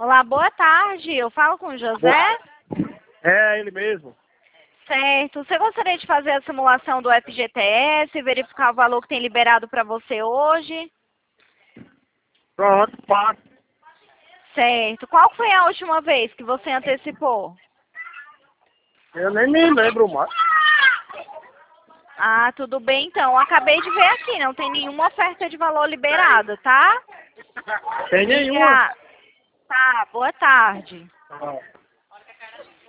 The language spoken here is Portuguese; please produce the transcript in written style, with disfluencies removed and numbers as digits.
Olá, boa tarde. Eu falo com o José? É, ele mesmo. Certo. Você gostaria de fazer a simulação do FGTS e verificar o valor que tem liberado para você hoje? Pronto, passa. Certo. Qual foi a última vez que você antecipou? Eu nem me lembro mais. Ah, tudo bem então. Acabei de ver aqui, não tem nenhuma oferta de valor liberado, tá? Tem nenhuma. Tá, boa tarde. Ah.